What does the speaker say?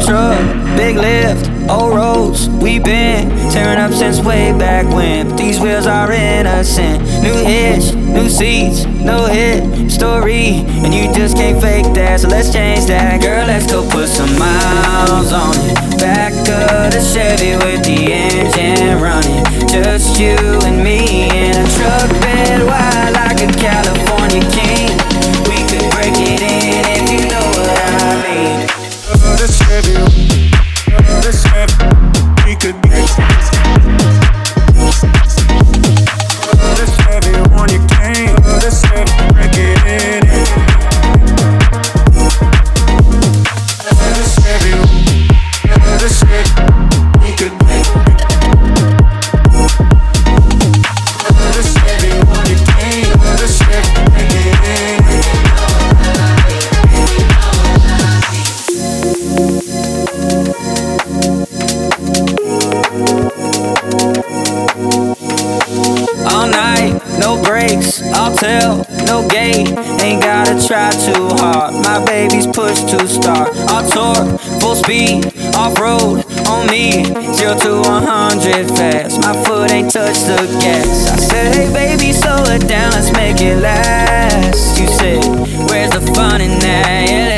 truck, big lift, old roads. We been tearing up since way back when, but these wheels are innocent. New hitch, new seats, no hit story, and you just can't fake that, so let's change that. Girl, let's go put some miles on it. Back of the Chevy with the engine running, just you and me in a truck bed wide like a California king. We could break it in if you know what I mean. The Chevy, we could be the Chevy on your cane, the Chevy, break it in. The Chevy, we could be the Chevy on your cane, the Chevy, break it in. All night, no breaks, I'll tell, no gate. Ain't gotta try too hard, my baby's push to start. I'll torque, full speed, off-road, on me, 0 to 100 fast. My foot ain't touched the gas. I said, hey baby, slow it down, let's make it last. You said, where's the fun in that? Yeah,